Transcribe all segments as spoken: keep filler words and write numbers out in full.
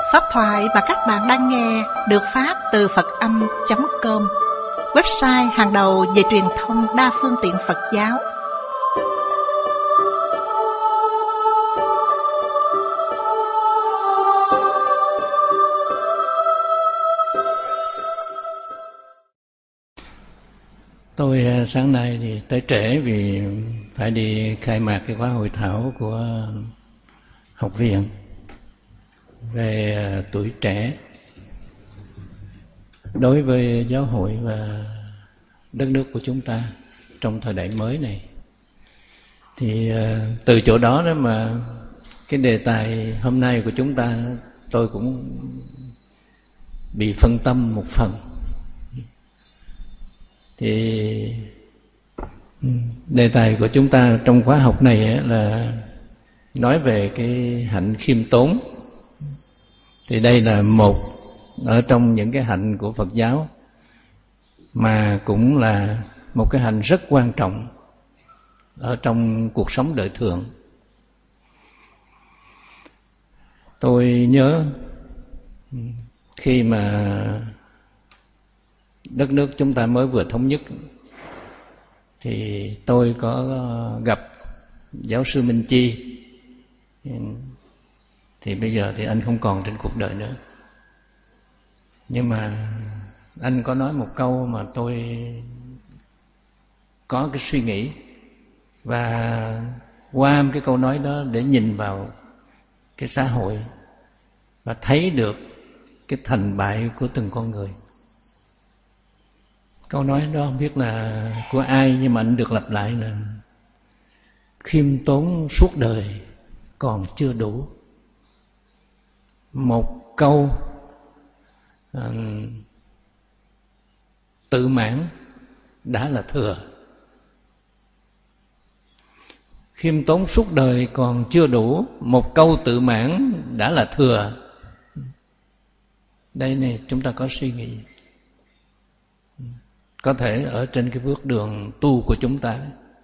Pháp thoại mà các bạn đang nghe được phát từ Phật Âm chấm com, website hàng đầu về truyền thông đa phương tiện Phật giáo. Tôi sáng nay thì tới trễ vì phải đi khai mạc cái khóa hội thảo của học viện về tuổi trẻ đối với giáo hội và đất nước của chúng ta trong thời đại mới này. Thì từ chỗ đó đó mà cái đề tài hôm nay của chúng ta tôi cũng bị phân tâm một phần. Thì đề tài của chúng ta trong khóa học này là nói về cái hạnh khiêm tốn. Thì đây là một ở trong những cái hạnh của Phật giáo, mà cũng là một cái hạnh rất quan trọng ở trong cuộc sống đời thường. Tôi nhớ khi mà đất nước chúng ta mới vừa thống nhất thì tôi có gặp giáo sư Minh Chi. Thì bây giờ thì anh không còn trên cuộc đời nữa, nhưng mà anh có nói một câu mà tôi có cái suy nghĩ, và qua cái câu nói đó để nhìn vào cái xã hội và thấy được cái thành bại của từng con người. Câu nói đó không biết là của ai, nhưng mà anh được lặp lại là khiêm tốn suốt đời còn chưa đủ. Một câu à, tự mãn đã là thừa. Khiêm tốn suốt đời còn chưa đủ, một câu tự mãn đã là thừa. Đây này, chúng ta có suy nghĩ. Có thể ở trên cái bước đường tu của chúng ta,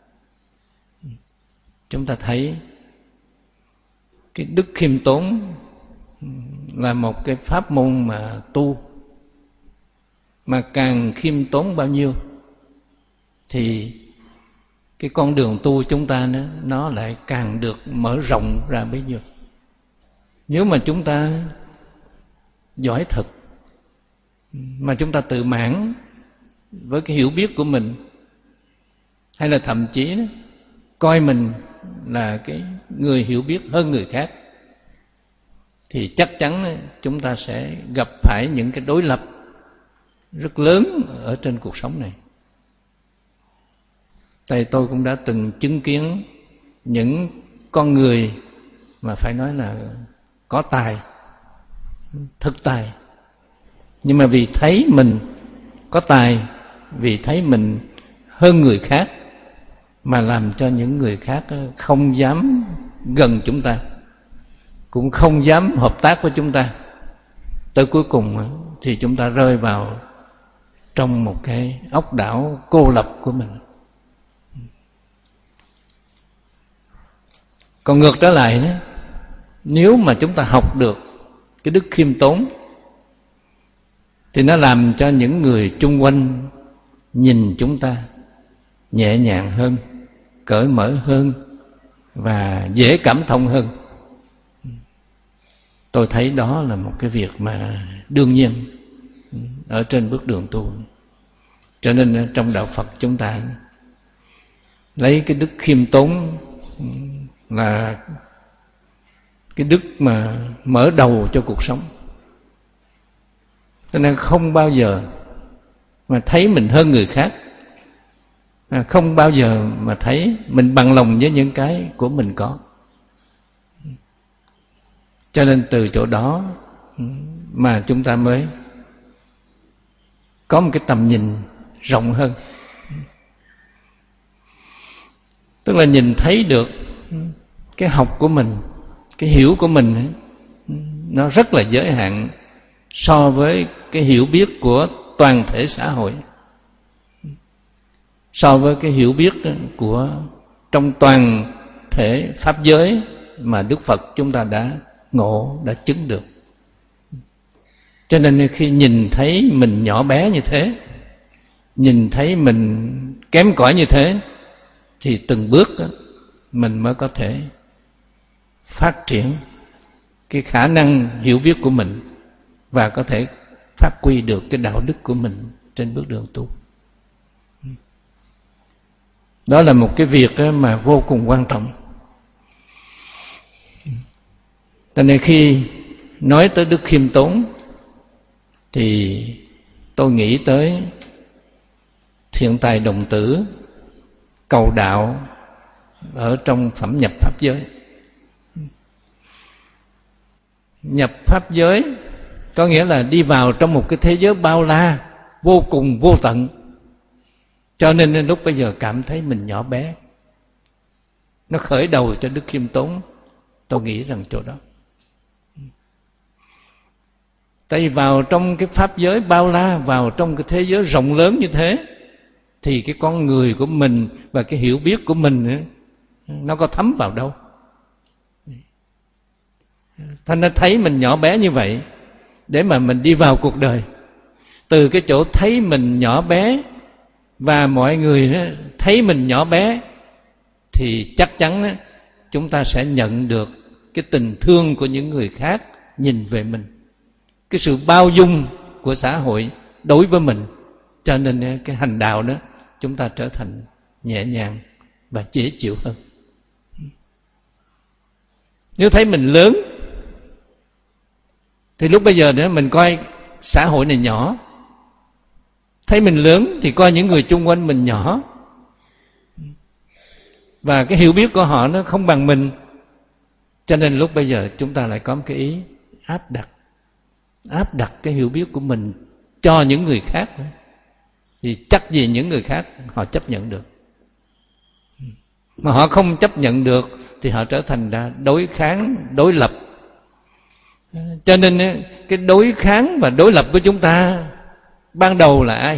chúng ta thấy cái đức khiêm tốn là một cái pháp môn mà tu, mà càng khiêm tốn bao nhiêu thì cái con đường tu chúng ta nó, nó lại càng được mở rộng ra bấy nhiêu. Nếu mà chúng ta giỏi thật, mà chúng ta tự mãn với cái hiểu biết của mình, hay là thậm chí đó, coi mình là cái người hiểu biết hơn người khác, thì chắc chắn chúng ta sẽ gặp phải những cái đối lập rất lớn ở trên cuộc sống này. Tại tôi cũng đã từng chứng kiến những con người mà phải nói là có tài, thực tài, nhưng mà vì thấy mình có tài, vì thấy mình hơn người khác, mà làm cho những người khác không dám gần chúng ta, cũng không dám hợp tác với chúng ta. Tới cuối cùng thì chúng ta rơi vào trong một cái ốc đảo cô lập của mình. Còn ngược trở lại đó, nếu mà chúng ta học được cái đức khiêm tốn thì nó làm cho những người chung quanh nhìn chúng ta nhẹ nhàng hơn, cởi mở hơn và dễ cảm thông hơn. Tôi thấy đó là một cái việc mà đương nhiên ở trên bước đường tu. Cho nên trong đạo Phật chúng ta lấy cái đức khiêm tốn là cái đức mà mở đầu cho cuộc sống. Cho nên không bao giờ mà thấy mình hơn người khác, không bao giờ mà thấy mình bằng lòng với những cái của mình có. Cho nên từ chỗ đó mà chúng ta mới có một cái tầm nhìn rộng hơn. Tức là nhìn thấy được cái học của mình, cái hiểu của mình nó rất là giới hạn so với cái hiểu biết của toàn thể xã hội, so với cái hiểu biết của trong toàn thể pháp giới mà Đức Phật chúng ta đã ngộ, đã chứng được. Cho nên khi nhìn thấy mình nhỏ bé như thế, nhìn thấy mình kém cỏi như thế, thì từng bước đó, mình mới có thể phát triển cái khả năng hiểu biết của mình và có thể phát huy được cái đạo đức của mình trên bước đường tu. Đó là một cái việc mà vô cùng quan trọng. Cho nên khi nói tới đức khiêm tốn thì tôi nghĩ tới Thiện Tài Đồng Tử cầu đạo ở trong phẩm nhập pháp giới. Nhập pháp giới có nghĩa là đi vào trong một cái thế giới bao la, vô cùng vô tận. Cho nên lúc bây giờ cảm thấy mình nhỏ bé. Nó khởi đầu cho đức khiêm tốn. Tôi nghĩ rằng chỗ đó. Tại vì vào trong cái pháp giới bao la, vào trong cái thế giới rộng lớn như thế, thì cái con người của mình và cái hiểu biết của mình ấy, nó có thấm vào đâu. Thành ra thấy mình nhỏ bé như vậy để mà mình đi vào cuộc đời. Từ cái chỗ thấy mình nhỏ bé và mọi người thấy mình nhỏ bé, thì chắc chắn chúng ta sẽ nhận được cái tình thương của những người khác nhìn về mình, cái sự bao dung của xã hội đối với mình. Cho nên cái hành đạo đó chúng ta trở thành nhẹ nhàng và dễ chịu hơn. Nếu thấy mình lớn thì lúc bây giờ nữa mình coi xã hội này nhỏ. Thấy mình lớn thì coi những người chung quanh mình nhỏ, và cái hiểu biết của họ nó không bằng mình. Cho nên lúc bây giờ chúng ta lại có một cái ý áp đặt áp đặt cái hiểu biết của mình cho những người khác, thì chắc gì những người khác họ chấp nhận được. Mà họ không chấp nhận được thì họ trở thành ra đối kháng, đối lập. Cho nên cái đối kháng và đối lập của chúng ta ban đầu là ai?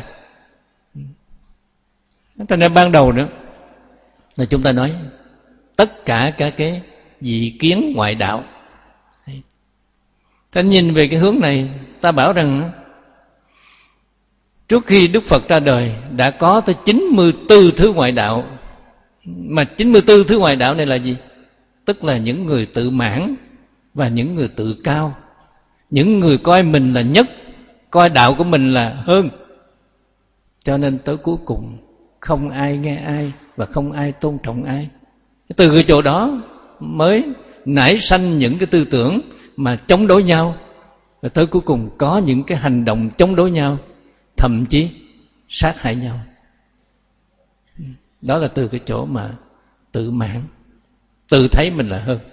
Cho nên ban đầu nữa là chúng ta nói tất cả các cái dị kiến ngoại đạo. Ta nhìn về cái hướng này, ta bảo rằng trước khi Đức Phật ra đời đã có tới chín mươi tư thứ ngoại đạo. Mà chín mươi tư thứ ngoại đạo này là gì? Tức là những người tự mãn và những người tự cao, những người coi mình là nhất, coi đạo của mình là hơn. Cho nên tới cuối cùng không ai nghe ai và không ai tôn trọng ai. Từ cái chỗ đó mới nảy sanh những cái tư tưởng mà chống đối nhau, và tới cuối cùng có những cái hành động chống đối nhau, thậm chí sát hại nhau. Đó là từ cái chỗ mà tự mãn, tự thấy mình là hơn.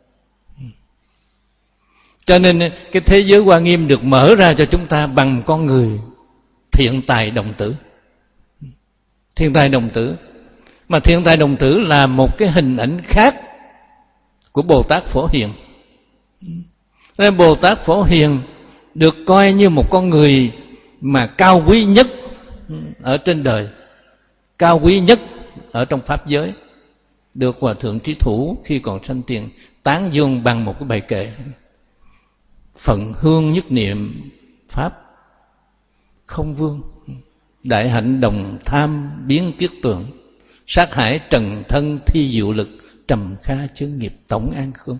Cho nên cái thế giới Hoa Nghiêm được mở ra cho chúng ta bằng con người Thiện Tài Đồng Tử. Thiện Tài Đồng Tử, mà Thiện Tài Đồng Tử là một cái hình ảnh khác của Bồ Tát Phổ Hiền. Nên Bồ Tát Phổ Hiền được coi như một con người mà cao quý nhất ở trên đời, cao quý nhất ở trong pháp giới, được Hòa Thượng Trí Thủ khi còn sanh tiền tán dương bằng một cái bài kệ: phận hương nhất niệm pháp không vương, đại hạnh đồng tham biến kiết tượng, sát hải trần thân thi diệu lực, trầm kha chướng nghiệp tổng an khương.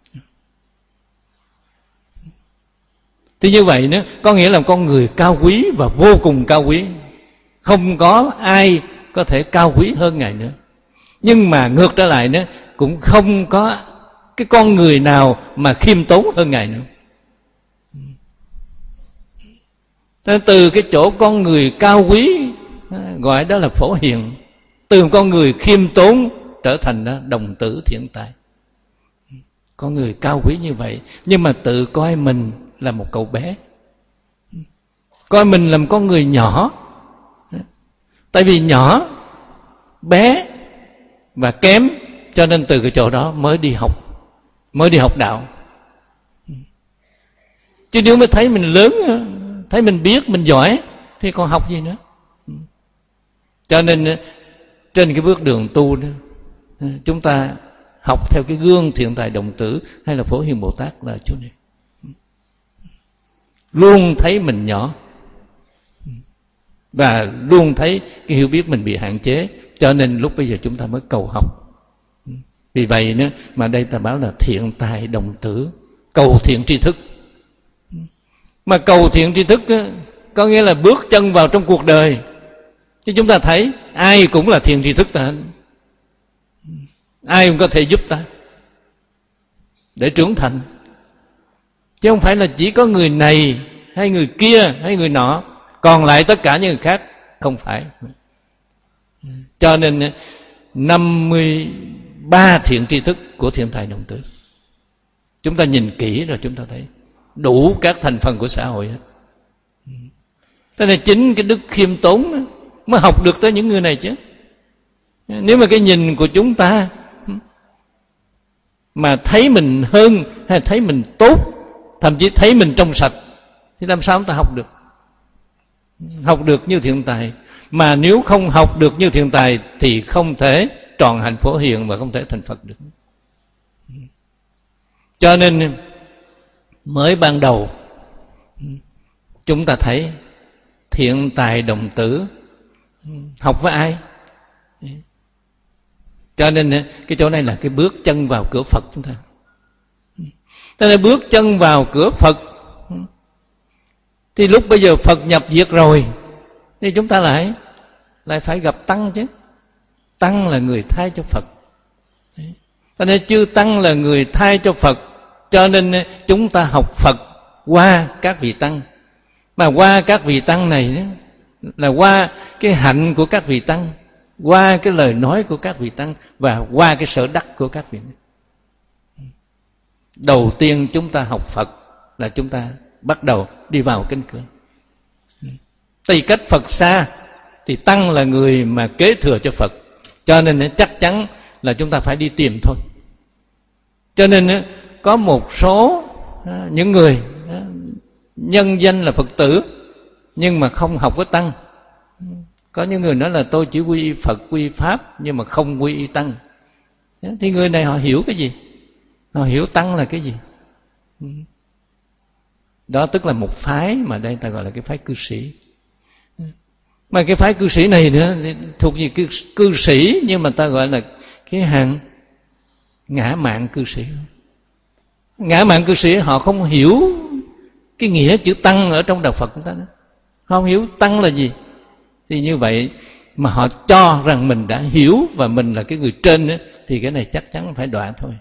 Thì như vậy nữa, có nghĩa là con người cao quý và vô cùng cao quý, không có ai có thể cao quý hơn Ngài nữa. Nhưng mà ngược trở lại nữa, cũng không có cái con người nào mà khiêm tốn hơn Ngài nữa. Nên từ cái chỗ con người cao quý gọi đó là Phổ Hiền, từ con người khiêm tốn trở thành đó Đồng Tử Thiện Tài. Con người cao quý như vậy, nhưng mà tự coi mình là một cậu bé, coi mình là một con người nhỏ. Tại vì nhỏ, bé và kém, cho nên từ cái chỗ đó mới đi học, mới đi học đạo. Chứ nếu mới thấy mình lớn, thấy mình biết, mình giỏi, thì còn học gì nữa. Cho nên trên cái bước đường tu đó, chúng ta học theo cái gương Thiện Tài Đồng Tử hay là Phổ Hiền Bồ Tát là chỗ này. luôn thấy mình nhỏ, và luôn thấy cái hiểu biết mình bị hạn chế, cho nên lúc bây giờ chúng ta mới cầu học. Vì vậy nữa mà đây ta bảo là thiện tài đồng tử, cầu thiện tri thức. Mà cầu thiện tri thức á, có nghĩa là bước chân vào trong cuộc đời. Chứ chúng ta thấy ai cũng là thiện tri thức ta, ai cũng có thể giúp ta để trưởng thành, chứ không phải là chỉ có người này hay người kia hay người nọ, còn lại tất cả những người khác không phải. Cho nên năm mươi ba thiện tri thức của thiện tài đồng tử, chúng ta nhìn kỹ rồi chúng ta thấy đủ các thành phần của xã hội hết. Thế nên chính cái đức khiêm tốn mới học được tới những người này chứ. Nếu mà cái nhìn của chúng ta mà thấy mình hơn hay thấy mình tốt, thậm chí thấy mình trong sạch, thì làm sao chúng ta học được? Học được như thiện tài. Mà nếu không học được như thiện tài thì không thể tròn hạnh phổ hiền và không thể thành Phật được. Cho nên mới ban đầu chúng ta thấy thiện tài đồng tử học với ai? Cho nên cái chỗ này là cái bước chân vào cửa Phật chúng ta. Cho nên bước chân vào cửa Phật thì lúc bây giờ Phật nhập diệt rồi thì chúng ta lại lại phải gặp Tăng chứ. Tăng là người thay cho Phật. Cho nên chư Tăng là người thay cho Phật, cho nên chúng ta học Phật qua các vị Tăng. Mà qua các vị Tăng này là qua cái hạnh của các vị Tăng, qua cái lời nói của các vị Tăng, và qua cái sở đắc của các vị. Đầu tiên chúng ta học Phật là chúng ta bắt đầu đi vào cánh cửa. Tuy cách Phật xa thì Tăng là người mà kế thừa cho Phật, cho nên chắc chắn là chúng ta phải đi tìm thôi. Cho nên có một số những người nhân danh là Phật tử nhưng mà không học với Tăng. Có những người nói là tôi chỉ quy y Phật, quy y Pháp nhưng mà không quy y Tăng. Thì người này họ hiểu cái gì? Họ hiểu Tăng là cái gì? Đó tức là một phái mà đây ta gọi là cái phái cư sĩ. Mà cái phái cư sĩ này nữa thuộc về cư, cư sĩ, nhưng mà ta gọi là cái hàng ngã mạn cư sĩ. Ngã mạn cư sĩ họ không hiểu cái nghĩa chữ Tăng ở trong đạo Phật chúng ta nữa. Họ không hiểu Tăng là gì. Thì như vậy mà họ cho rằng mình đã hiểu và mình là cái người trên nữa, thì cái này chắc chắn phải đọa thôi.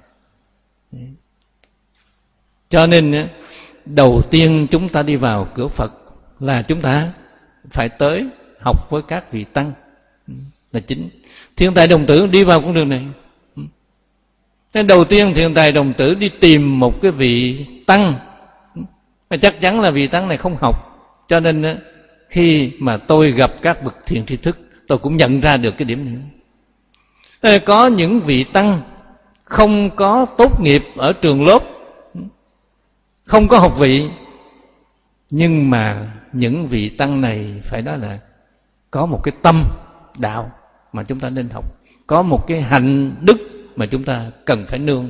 Cho nên đầu tiên chúng ta đi vào cửa Phật là chúng ta phải tới học với các vị Tăng là chính. Thiện tài đồng tử đi vào con đường này. Nên đầu tiên thiện tài đồng tử đi tìm một cái vị Tăng, mà chắc chắn là vị Tăng này không học. Cho nên khi mà tôi gặp các bậc thiện tri thức, tôi cũng nhận ra được cái điểm này. Có những vị Tăng không có tốt nghiệp ở trường lớp, không có học vị, nhưng mà những vị Tăng này phải nói là có một cái tâm đạo mà chúng ta nên học, có một cái hạnh đức mà chúng ta cần phải nương.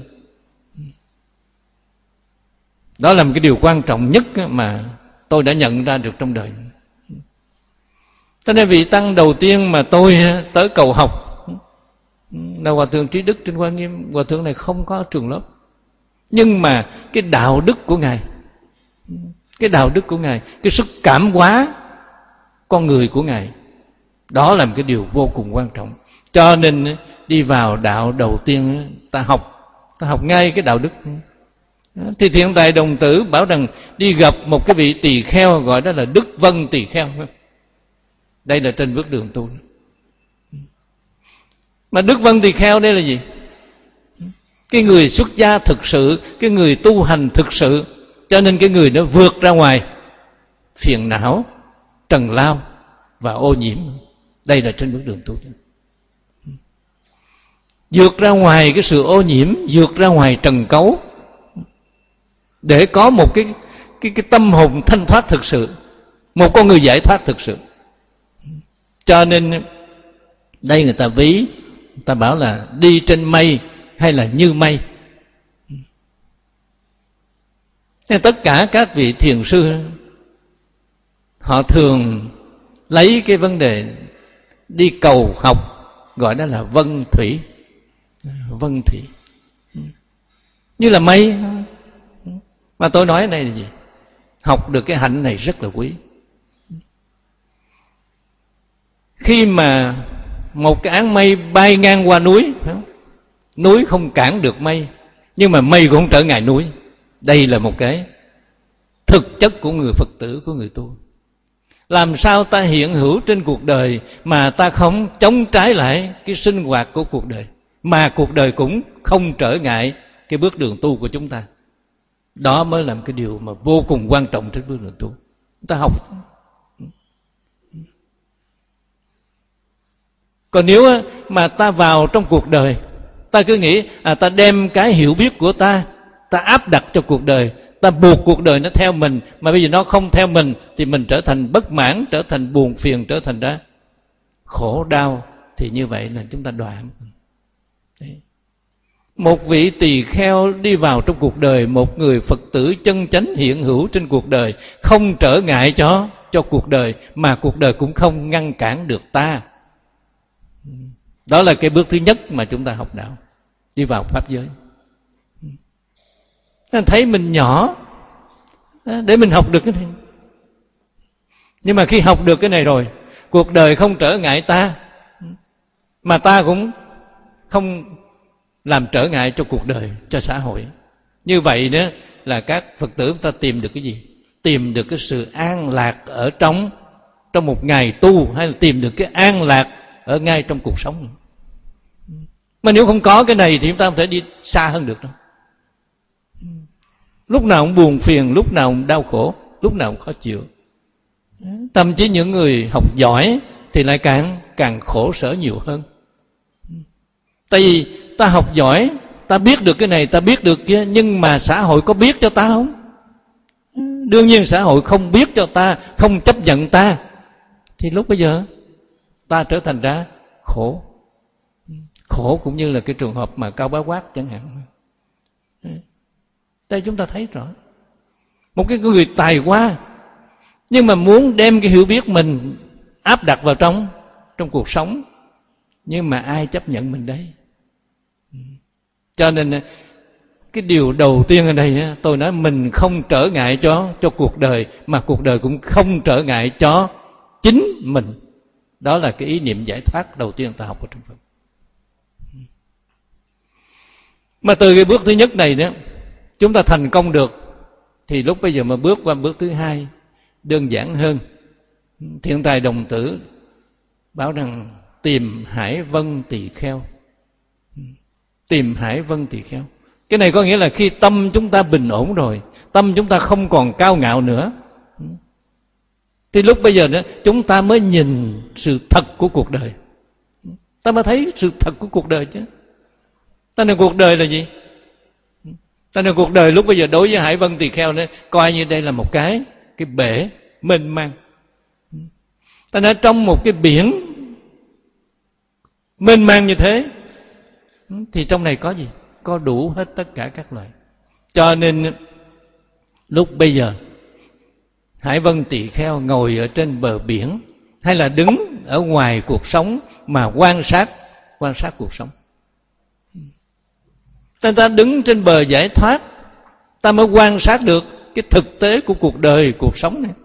Đó là một cái điều quan trọng nhất mà tôi đã nhận ra được trong đời. Cho nên vị Tăng đầu tiên mà tôi tới cầu học là Hòa Thượng Trí Đức trên Hoa Nghiêm. Hòa Thượng này không có trường lớp, nhưng mà cái đạo đức của Ngài, cái đạo đức của Ngài, cái sức cảm hóa con người của Ngài, đó là một cái điều vô cùng quan trọng. Cho nên đi vào đạo đầu tiên ta học, ta học ngay cái đạo đức. Thì thiện tài đồng tử bảo rằng đi gặp một cái vị tỳ kheo, gọi đó là Đức Vân tỳ kheo. Đây là trên bước đường tu. Mà Đức Vân tỳ kheo đây là gì? Cái người xuất gia thực sự, cái người tu hành thực sự. Cho nên cái người nó vượt ra ngoài phiền não, trần lao và ô nhiễm. Đây là trên bước đường tu. Vượt ra ngoài cái sự ô nhiễm, vượt ra ngoài trần cấu, để có một cái, cái, cái tâm hồn thanh thoát thực sự, một con người giải thoát thực sự. Cho nên đây người ta ví, người ta bảo là đi trên mây hay là như mây. Nên tất cả các vị thiền sư họ thường lấy cái vấn đề đi cầu học gọi đó là vân thủy. Vân thủy như là mây. Mà tôi nói này là gì? Học được cái hạnh này rất là quý. Khi mà một cái áng mây bay ngang qua núi, núi không cản được mây, nhưng mà mây cũng không trở ngại núi. Đây là một cái thực chất của người Phật tử, của người tu. Làm sao ta hiện hữu trên cuộc đời mà ta không chống trái lại cái sinh hoạt của cuộc đời, mà cuộc đời cũng không trở ngại cái bước đường tu của chúng ta. Đó mới là một cái điều mà vô cùng quan trọng trên bước đường tu. Chúng ta học. Còn nếu mà ta vào trong cuộc đời, ta cứ nghĩ à, ta đem cái hiểu biết của ta, ta áp đặt cho cuộc đời, ta buộc cuộc đời nó theo mình, mà bây giờ nó không theo mình thì mình trở thành bất mãn, trở thành buồn phiền, trở thành ra khổ đau. Thì như vậy là chúng ta đoạn. Đấy. Một vị tỳ kheo đi vào trong cuộc đời, một người Phật tử chân chánh hiện hữu trên cuộc đời, không trở ngại cho cho cuộc đời, mà cuộc đời cũng không ngăn cản được ta. Đó là cái bước thứ nhất mà chúng ta học đạo, đi vào pháp giới. Thấy mình nhỏ để mình học được cái này, nhưng mà khi học được cái này rồi, cuộc đời không trở ngại ta, mà ta cũng không làm trở ngại cho cuộc đời, cho xã hội. Như vậy đó là các Phật tử ta tìm được cái gì? Tìm được cái sự an lạc ở trong trong một ngày tu, hay là tìm được cái an lạc ở ngay trong cuộc sống. Mà nếu không có cái này thì chúng ta không thể đi xa hơn được đâu. Lúc nào cũng buồn phiền, lúc nào cũng đau khổ, lúc nào cũng khó chịu. Thậm chí những người học giỏi thì lại càng càng khổ sở nhiều hơn. Tại vì ta học giỏi, ta biết được cái này, ta biết được kia, nhưng mà xã hội có biết cho ta không? Đương nhiên xã hội không biết cho ta, không chấp nhận ta, thì lúc bây giờ ta trở thành ra khổ. Khổ cũng như là cái trường hợp mà Cao Bá Quát chẳng hạn. Đây chúng ta thấy rõ. Một cái người tài hoa, nhưng mà muốn đem cái hiểu biết mình áp đặt vào trong trong cuộc sống, nhưng mà ai chấp nhận mình đây? Cho nên cái điều đầu tiên ở đây tôi nói mình không trở ngại cho cho cuộc đời, mà cuộc đời cũng không trở ngại cho chính mình. Đó là cái ý niệm giải thoát đầu tiên ta học ở trong Phật. Mà từ cái bước thứ nhất này đó, chúng ta thành công được, thì lúc bây giờ mà bước qua bước thứ hai đơn giản hơn. Thiện tài đồng tử bảo rằng tìm Hải Vân Tỳ Kheo. Tìm Hải Vân Tỳ Kheo, cái này có nghĩa là khi tâm chúng ta bình ổn rồi, tâm chúng ta không còn cao ngạo nữa, thì lúc bây giờ đó chúng ta mới nhìn sự thật của cuộc đời. Ta mới thấy sự thật của cuộc đời chứ. Ta nói cuộc đời là gì? Ta nói cuộc đời lúc bây giờ đối với Hải Vân Tỳ Kheo nữa, coi như đây là một cái cái bể mênh mang. Ta nói trong một cái biển mênh mang như thế, thì trong này có gì? Có đủ hết tất cả các loại. Cho nên lúc bây giờ Hải Vân Tỳ Kheo ngồi ở trên bờ biển, hay là đứng ở ngoài cuộc sống mà quan sát quan sát cuộc sống. Ta đứng trên bờ giải thoát, ta mới quan sát được cái thực tế của cuộc đời, cuộc sống này.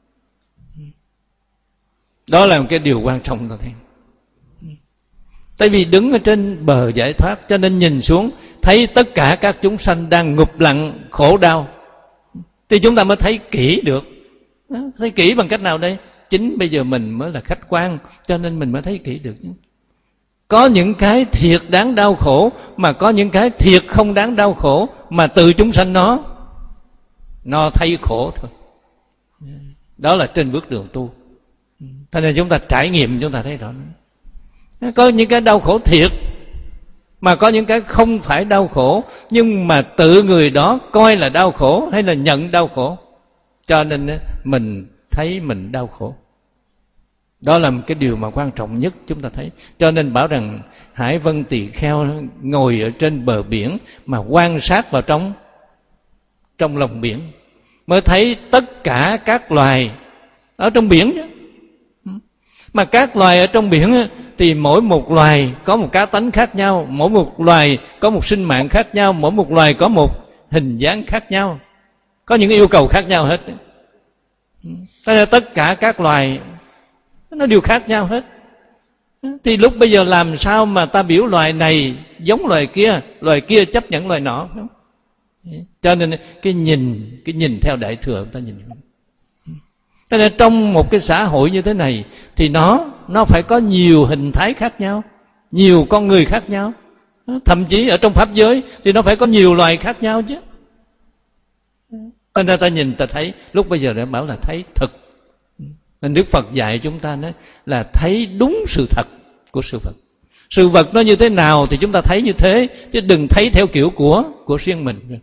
Đó là một cái điều quan trọng tôi thấy. Tại vì đứng ở trên bờ giải thoát, cho nên nhìn xuống thấy tất cả các chúng sanh đang ngụp lặn khổ đau, thì chúng ta mới thấy kỹ được. Thấy kỹ bằng cách nào đây? Chính bây giờ mình mới là khách quan, cho nên mình mới thấy kỹ được. Có những cái thiệt đáng đau khổ, mà có những cái thiệt không đáng đau khổ, mà từ chúng sanh nó nó thấy khổ thôi. Đó là trên bước đường tu. Thế nên chúng ta trải nghiệm, chúng ta thấy rõ. Có những cái đau khổ thiệt, mà có những cái không phải đau khổ, nhưng mà tự người đó coi là đau khổ, hay là nhận đau khổ, cho nên mình thấy mình đau khổ. Đó là một cái điều mà quan trọng nhất chúng ta thấy. Cho nên bảo rằng Hải Vân Tỳ Kheo ngồi ở trên bờ biển mà quan sát vào trong trong lòng biển, mới thấy tất cả các loài ở trong biển chứ. Mà các loài ở trong biển thì mỗi một loài có một cá tánh khác nhau, mỗi một loài có một sinh mạng khác nhau, mỗi một loài có một hình dáng khác nhau, có những yêu cầu khác nhau hết. Thế nên tất cả các loài nó đều khác nhau hết. Thì lúc bây giờ làm sao mà ta biểu loài này giống loài kia, loài kia chấp nhận loài nọ? Cho nên cái nhìn, cái nhìn theo Đại Thừa ta nhìn. Thế nên trong một cái xã hội như thế này thì nó nó phải có nhiều hình thái khác nhau, nhiều con người khác nhau. Thậm chí ở trong pháp giới thì nó phải có nhiều loài khác nhau chứ. Nên ta, ta nhìn ta thấy, lúc bây giờ đã bảo là thấy thực. Nên Đức Phật dạy chúng ta đó là thấy đúng sự thật của sự vật. Sự vật nó như thế nào thì chúng ta thấy như thế, chứ đừng thấy theo kiểu của của riêng mình.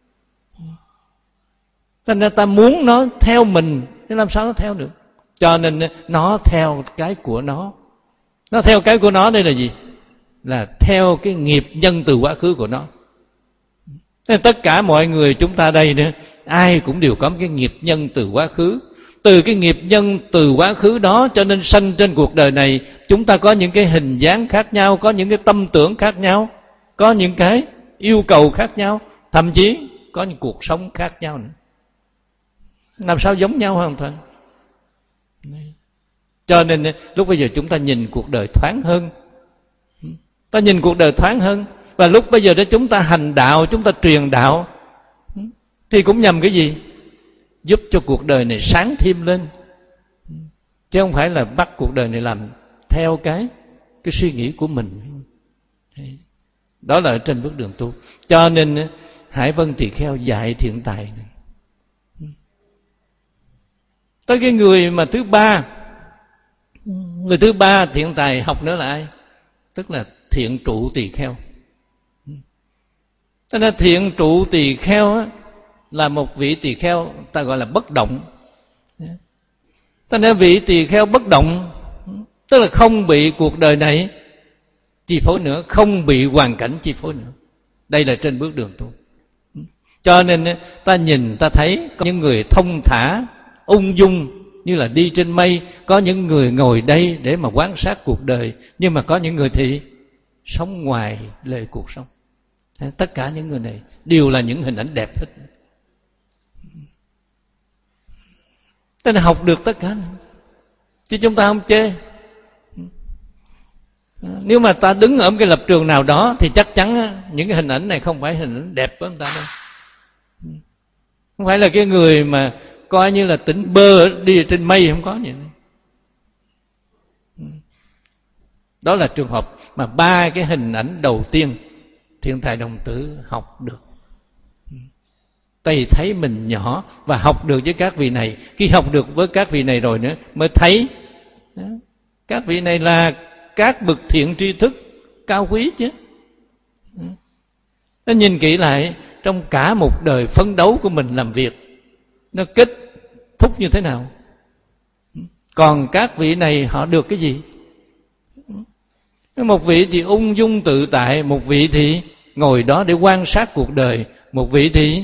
Nên ra ta muốn nó theo mình, thế làm sao nó theo được? Cho nên nó theo cái của nó. Nó theo cái của nó đây là gì? Là theo cái nghiệp nhân từ quá khứ của nó. Nên tất cả mọi người chúng ta đây nữa, ai cũng đều có cái nghiệp nhân từ quá khứ. Từ cái nghiệp nhân từ quá khứ đó cho nên sanh trên cuộc đời này, chúng ta có những cái hình dáng khác nhau, có những cái tâm tưởng khác nhau, có những cái yêu cầu khác nhau, thậm chí có những cuộc sống khác nhau nữa. Làm sao giống nhau hoàn toàn? Cho nên lúc bây giờ chúng ta nhìn cuộc đời thoáng hơn. Ta nhìn cuộc đời thoáng hơn. Và lúc bây giờ đó chúng ta hành đạo, chúng ta truyền đạo, thì cũng nhằm cái gì? Giúp cho cuộc đời này sáng thêm lên. Chứ không phải là bắt cuộc đời này làm theo cái cái suy nghĩ của mình. Đó là ở trên bước đường tu. Cho nên Hải Vân Tỳ Kheo dạy thiện tài này. Tới cái người mà thứ ba, người thứ ba thiện tài học nữa là ai? Tức là Thiện Trụ Tỳ Kheo. Thế nên Thiện Trụ Tỳ Kheo á, là một vị tỳ kheo ta gọi là bất động. Thế nên vị tỳ kheo bất động tức là không bị cuộc đời này chi phối nữa, không bị hoàn cảnh chi phối nữa. Đây là trên bước đường tu. Cho nên ta nhìn ta thấy có những người thông thả, ung dung như là đi trên mây, có những người ngồi đây để mà quan sát cuộc đời, nhưng mà có những người thì sống ngoài lề cuộc sống. Tất cả những người này đều là những hình ảnh đẹp hết. Thế nên học được tất cả này. Chứ chúng ta không chê. Nếu mà ta đứng ở một cái lập trường nào đó thì chắc chắn những cái hình ảnh này không phải hình ảnh đẹp của người ta đâu. Không phải là cái người mà coi như là tỉnh bơ đi trên mây, không có gì nữa. Đó là trường hợp mà ba cái hình ảnh đầu tiên Thiện Tài Đồng Tử học được. Thầy thấy mình nhỏ và học được với các vị này. Khi học được với các vị này rồi nữa mới thấy các vị này là các bậc thiện tri thức cao quý chứ. Nó nhìn kỹ lại trong cả một đời phấn đấu của mình làm việc, nó kết thúc như thế nào. Còn các vị này họ được cái gì? Một vị thì ung dung tự tại, một vị thì ngồi đó để quan sát cuộc đời, một vị thì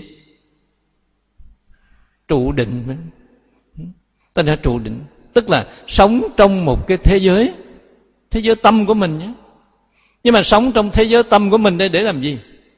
trụ định. Tên là trụ định, tức là sống trong một cái thế giới, thế giới tâm của mình nhé. Nhưng mà sống trong thế giới tâm của mình đây để làm gì?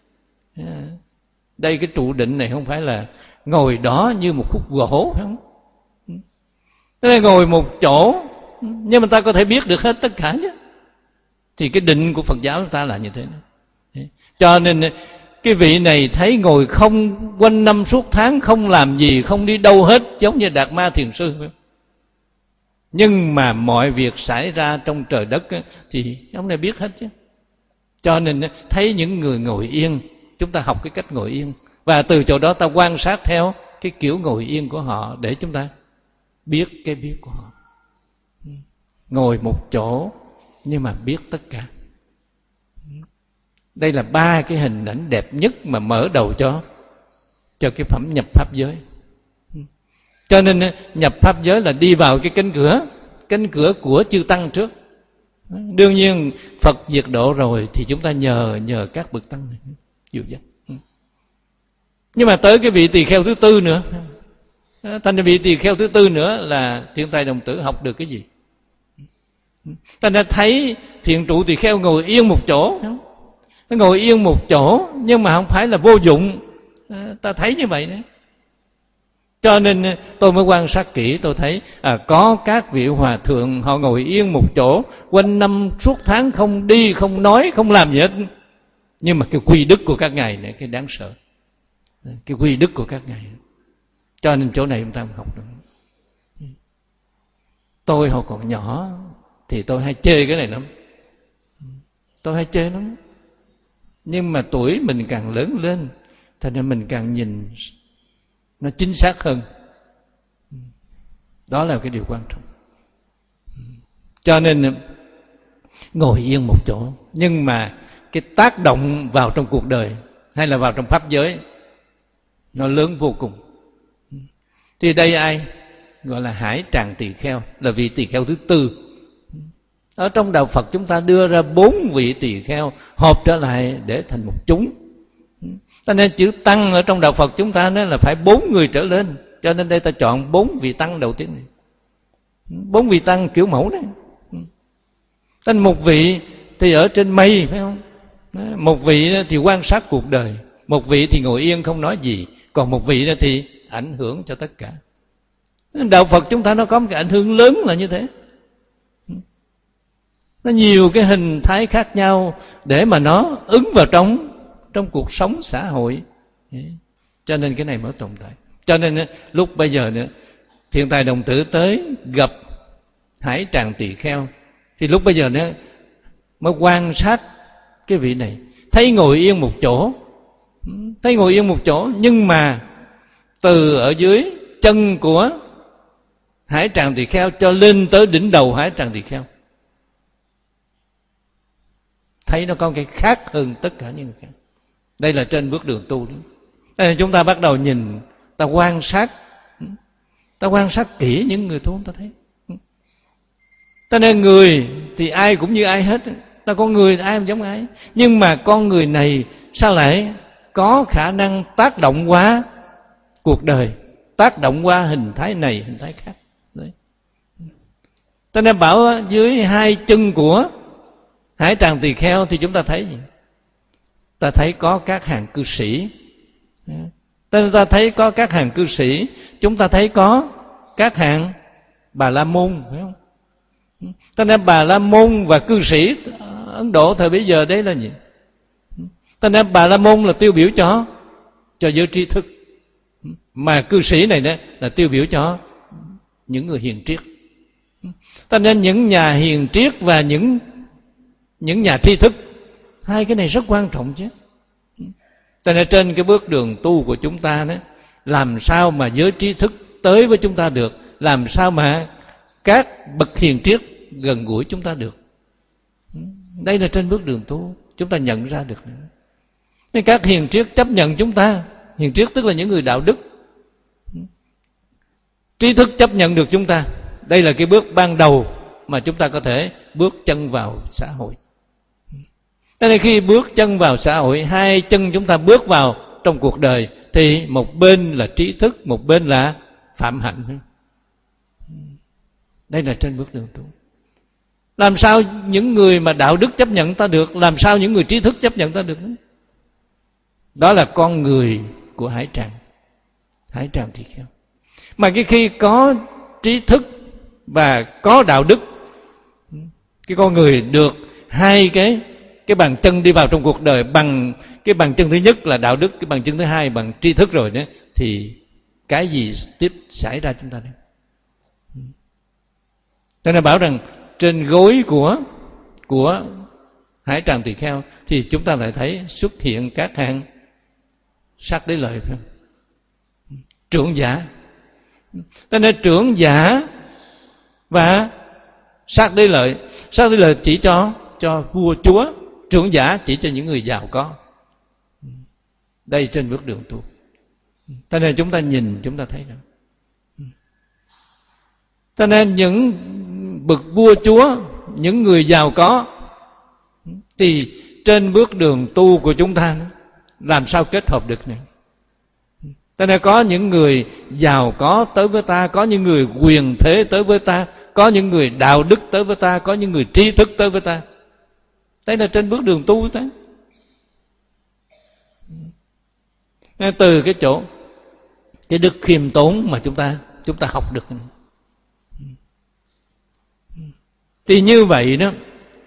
Đây cái trụ định này không phải là ngồi đó như một khúc gỗ, phải không? Thế là ngồi một chỗ, nhưng mà ta có thể biết được hết tất cả chứ. Thì cái định của Phật giáo chúng ta là như thế. Cho nên cái vị này thấy ngồi không quanh năm suốt tháng, không làm gì, không đi đâu hết, giống như Đạt Ma Thiền Sư. Nhưng mà mọi việc xảy ra trong trời đất thì ông này biết hết chứ. Cho nên thấy những người ngồi yên, chúng ta học cái cách ngồi yên, và từ chỗ đó ta quan sát theo cái kiểu ngồi yên của họ để chúng ta biết cái biết của họ. Ngồi một chỗ nhưng mà biết tất cả. Đây là ba cái hình ảnh đẹp nhất mà mở đầu cho cho cái phẩm nhập pháp giới. Cho nên nhập pháp giới là đi vào cái cánh cửa, cánh cửa của chư tăng trước. Đương nhiên Phật diệt độ rồi thì chúng ta nhờ nhờ các bậc tăng này dìu dắt. Nhưng mà tới cái vị tỳ kheo thứ tư nữa, Thành ra vị tỳ kheo thứ tư nữa là Thiên Tai Đồng Tử học được cái gì? Ta đã thấy thiện trụ tỳ kheo ngồi yên một chỗ, nó ngồi yên một chỗ nhưng mà không phải là vô dụng. Ta thấy như vậy đấy. Cho nên tôi mới quan sát kỹ, tôi thấy à, có các vị hòa thượng họ ngồi yên một chỗ quanh năm suốt tháng, không đi, không nói, không làm gì hết. Nhưng mà cái quy đức của các ngài này cái đáng sợ. Cái quy đức của các ngài. Cho nên chỗ này chúng ta không học được. Tôi hồi còn nhỏ thì tôi hay chê cái này lắm. Tôi hay chê lắm. Nhưng mà tuổi mình càng lớn lên, thành ra mình càng nhìn nó chính xác hơn. Đó là cái điều quan trọng. Cho nên ngồi yên một chỗ, nhưng mà cái tác động vào trong cuộc đời hay là vào trong pháp giới nó lớn vô cùng. Thì đây ai gọi là Hải Tràng Tỳ Kheo, là vị tỳ kheo thứ tư. Ở trong đạo Phật chúng ta đưa ra bốn vị tỳ kheo hợp trở lại để thành một chúng. Cho nên chữ tăng ở trong đạo Phật chúng ta nói là phải bốn người trở lên. Cho nên đây ta chọn bốn vị tăng đầu tiên này. Bốn vị tăng kiểu mẫu đấy. Nên một vị thì ở trên mây, phải không? Một vị thì quan sát cuộc đời, một vị thì ngồi yên không nói gì, còn một vị thì ảnh hưởng cho tất cả. Đạo Phật chúng ta nó có một cái ảnh hưởng lớn là như thế. Nó nhiều cái hình thái khác nhau để mà nó ứng vào trong trong cuộc sống xã hội. Cho nên cái này mới tồn tại. Cho nên lúc bây giờ nữa Thiên Tai Đồng Tử tới gặp Hải Tràng Tỳ Kheo, thì lúc bây giờ nữa mới quan sát cái vị này, thấy ngồi yên một chỗ, thấy ngồi yên một chỗ, nhưng mà từ ở dưới chân của Hải Tràng Tỳ Kheo cho lên tới đỉnh đầu Hải Tràng Tỳ Kheo, thấy nó có cái khác hơn tất cả những người khác. Đây là trên bước đường tu đó. Đây chúng ta bắt đầu nhìn, ta quan sát, ta quan sát kỹ những người tu, ta thấy. Cho nên người thì ai cũng như ai hết, là con người ai cũng giống ai, nhưng mà con người này sao lại có khả năng tác động qua cuộc đời, tác động qua hình thái này hình thái khác. Đấy. Cho nên bảo dưới hai chân của Hải Tràng Tỳ Kheo thì chúng ta thấy gì? Ta thấy có các hàng cư sĩ, ta thấy có các hàng cư sĩ, chúng ta thấy có các hàng Bà La Môn, phải không? Cho nên Bà La Môn và cư sĩ Ấn Độ thời bấy giờ đấy là gì? Cho nên Bà La Môn là tiêu biểu cho cho giới trí thức, mà cư sĩ này đó là tiêu biểu cho những người hiền triết. Cho nên những nhà hiền triết và những những nhà tri thức, hai cái này rất quan trọng chứ. Cho nên trên cái bước đường tu của chúng ta đó, làm sao mà giới trí thức tới với chúng ta được, làm sao mà các bậc hiền triết gần gũi chúng ta được. Đây là trên bước đường tu chúng ta nhận ra được. Nên các hiền triết chấp nhận chúng ta, hiền triết tức là những người đạo đức, trí thức chấp nhận được chúng ta. Đây là cái bước ban đầu mà chúng ta có thể bước chân vào xã hội. Cho nên khi bước chân vào xã hội, hai chân chúng ta bước vào trong cuộc đời, thì một bên là trí thức, một bên là phạm hạnh. Đây là trên bước đường tu. Làm sao những người mà đạo đức chấp nhận ta được, làm sao những người trí thức chấp nhận ta được? Đó là con người của Hải Tràng, Hải Tràng Tỳ Kheo. Mà cái khi có trí thức và có đạo đức, cái con người được hai cái cái bàn chân đi vào trong cuộc đời. Bằng cái bàn chân thứ nhất là đạo đức, cái bàn chân thứ hai bằng tri thức rồi đó, thì cái gì tiếp xảy ra chúng ta đây? Cho nên bảo rằng trên gối của của Hải Tràng Tỳ Kheo thì chúng ta lại thấy xuất hiện các hàng sắc đế lợi, phải không? Trưởng giả. Cho nên trưởng giả và sắc đế lợi, sắc đế lợi chỉ cho cho vua chúa, trưởng giả chỉ cho những người giàu có. Đây trên bước đường tu. Cho nên chúng ta nhìn chúng ta thấy đó. Cho nên những bậc vua chúa, những người giàu có, thì trên bước đường tu của chúng ta làm sao kết hợp được này? Cho nên có những người giàu có tới với ta, có những người quyền thế tới với ta, có những người đạo đức tới với ta, có những người trí thức tới với ta. Đây là trên bước đường tu thế. Nên từ cái chỗ cái đức khiêm tốn mà chúng ta chúng ta học được. Thì như vậy đó,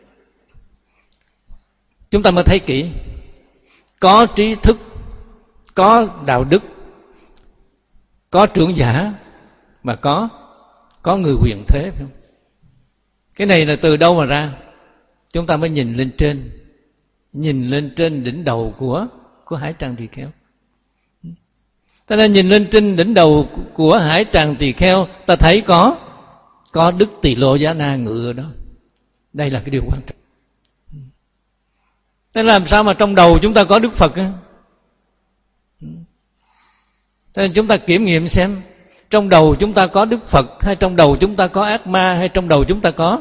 chúng ta mới thấy kỹ. Có trí thức, có đạo đức, có trưởng giả, mà có có người quyền thế, phải không? Cái này là từ đâu mà ra? Chúng ta mới nhìn lên trên, nhìn lên trên đỉnh đầu của của Hải Tràng Tỳ Kheo. Ta nên nhìn lên trên đỉnh đầu của Hải Tràng Tỳ Kheo, ta thấy có có Đức Tỳ Lô Giá Na ngự ở đó. Đây là cái điều quan trọng. Thế làm sao mà trong đầu chúng ta có Đức Phật? Thế nên chúng ta kiểm nghiệm xem, trong đầu chúng ta có Đức Phật, hay trong đầu chúng ta có ác ma, hay trong đầu chúng ta có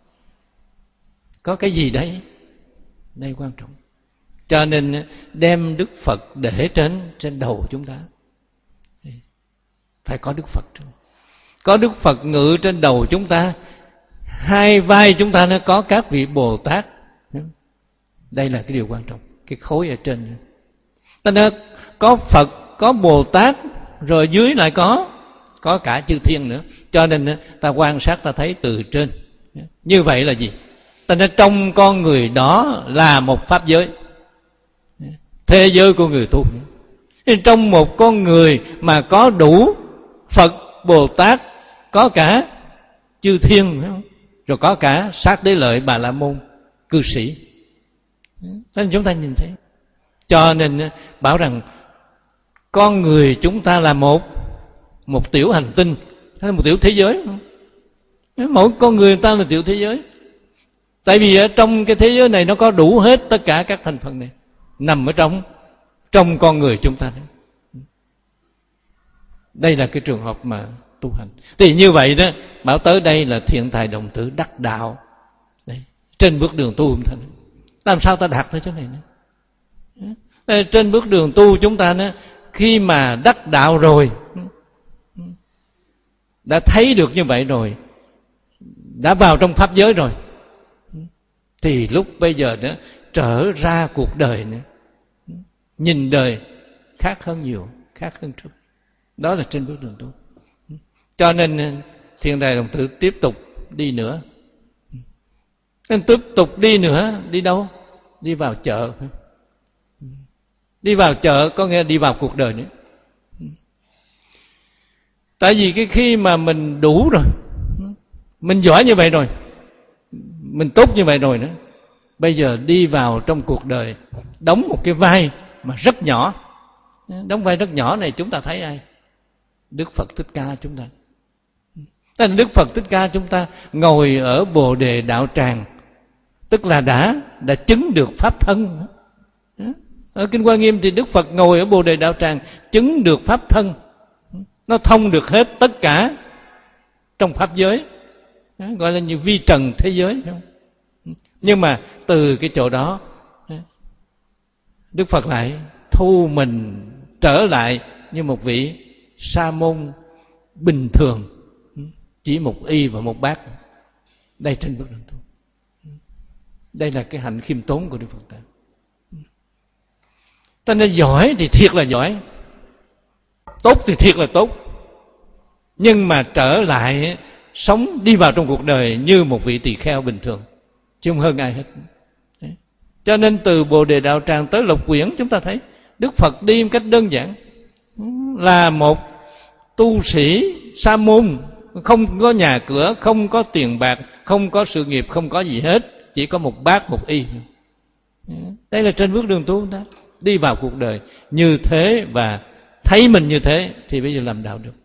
có cái gì đấy? Đây quan trọng. Cho nên đem Đức Phật để trên trên đầu chúng ta. Phải có Đức Phật. Có Đức Phật ngự trên đầu chúng ta, hai vai chúng ta nó có các vị Bồ Tát. Đây là cái điều quan trọng. Cái khối ở trên, ta nói có Phật, có Bồ Tát, rồi dưới lại có có cả chư thiên nữa. Cho nên ta quan sát ta thấy từ trên. Như vậy là gì? Ta nói trong con người đó là một pháp giới, thế giới của người tu. Trong một con người mà có đủ Phật, Bồ Tát, có cả chư thiên, rồi có cả Sát Đế Lợi, Bà La Môn, cư sĩ. Thế nên chúng ta nhìn thấy. Cho nên bảo rằng con người chúng ta là một một tiểu hành tinh, hay là một tiểu thế giới. Mỗi con người ta là tiểu thế giới. Tại vì ở trong cái thế giới này nó có đủ hết tất cả các thành phần này, nằm ở trong trong con người chúng ta. Đây là cái trường hợp mà tu hành. Thì như vậy đó, bảo tới đây là thiện tài đồng tử đắc đạo. Đây, trên bước đường tu thành. Làm sao ta đạt tới chỗ này nữa? Đây, trên bước đường tu chúng ta đó, khi mà đắc đạo rồi, đã thấy được như vậy rồi, đã vào trong pháp giới rồi, thì lúc bây giờ đó trở ra cuộc đời nữa, nhìn đời khác hơn nhiều, khác hơn trước. Đó là trên bước đường tu. Cho nên thiện tài đồng tử tiếp tục đi nữa. Nên tiếp tục đi nữa, đi đâu? Đi vào chợ. Đi vào chợ có nghĩa đi vào cuộc đời nữa. Tại vì cái khi mà mình đủ rồi, mình giỏi như vậy rồi, mình tốt như vậy rồi nữa, bây giờ đi vào trong cuộc đời, đóng một cái vai mà rất nhỏ. Đóng vai rất nhỏ này chúng ta thấy ai? Đức Phật Thích Ca chúng ta. Nên Đức Phật Thích Ca chúng ta ngồi ở Bồ Đề Đạo Tràng, tức là đã đã chứng được pháp thân. Ở Kinh Hoa Nghiêm thì Đức Phật ngồi ở Bồ Đề Đạo Tràng chứng được pháp thân, nó thông được hết tất cả trong pháp giới, gọi là như vi trần thế giới. Nhưng mà từ cái chỗ đó Đức Phật lại thu mình trở lại như một vị sa môn bình thường, chỉ một y và một bát. Đây trên bước đường tu. Đây là cái hạnh khiêm tốn của Đức Phật ta. Ta nên giỏi thì thiệt là giỏi, tốt thì thiệt là tốt, nhưng mà trở lại sống đi vào trong cuộc đời như một vị tỳ kheo bình thường, chứ không hơn ai hết. Cho nên từ Bồ Đề Đạo Tràng tới Lộc Quyển, chúng ta thấy Đức Phật đi một cách đơn giản, là một tu sĩ sa môn, không có nhà cửa, không có tiền bạc, không có sự nghiệp, không có gì hết, chỉ có một bát một y. Đây là trên bước đường tu đó. Đi vào cuộc đời như thế và thấy mình như thế thì bây giờ làm đạo được.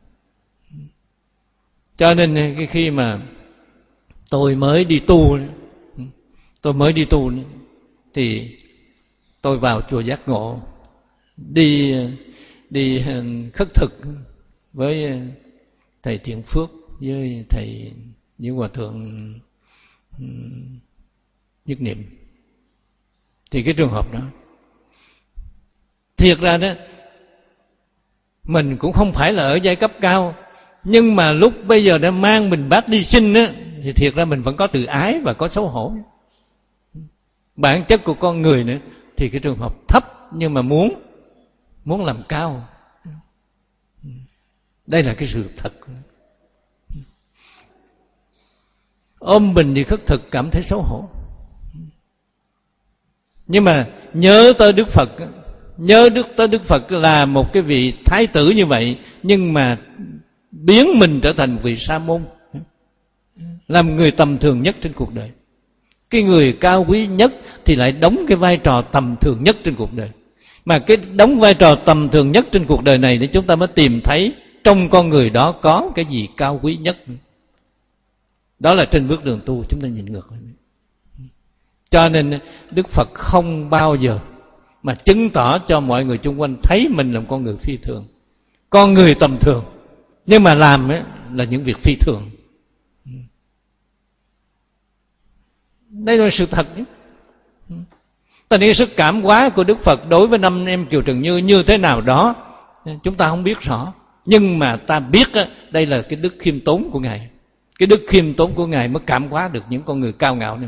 Cho nên cái khi mà tôi mới đi tu, tôi mới đi tu thì tôi vào chùa Giác Ngộ, đi đi khất thực với thầy Thiện Phước, với thầy với hòa thượng Nhất Niệm. Thì cái trường hợp đó thiệt ra đó, Mình cũng không phải là ở giai cấp cao, nhưng mà lúc bây giờ đã mang mình bác đi sinh á, thì thiệt ra mình vẫn có tự ái và có xấu hổ. Bản chất của con người nữa thì cái trường hợp thấp, nhưng mà muốn muốn làm cao. Đây là cái sự thật. Ôm bình thì khất thực, cảm thấy xấu hổ. Nhưng mà nhớ tới Đức Phật, nhớ Đức tới Đức Phật là một cái vị thái tử như vậy, nhưng mà biến mình trở thành vị sa môn, làm người tầm thường nhất trên cuộc đời. Cái người cao quý nhất thì lại đóng cái vai trò tầm thường nhất trên cuộc đời. Mà cái đóng vai trò tầm thường nhất trên cuộc đời này thì chúng ta mới tìm thấy trong con người đó có cái gì cao quý nhất. Đó là trên bước đường tu chúng ta nhìn ngược lại. Cho nên Đức Phật không bao giờ mà chứng tỏ cho mọi người xung quanh thấy mình là một con người phi thường, con người tầm thường, nhưng mà làm ấy là những việc phi thường. Đây là sự thật. Tại nên sức cảm hóa của Đức Phật đối với năm em Kiều Trần Như như thế nào đó chúng ta không biết rõ, nhưng mà ta biết đây là cái đức khiêm tốn của Ngài. Cái đức khiêm tốn của Ngài mới cảm hóa được những con người cao ngạo này.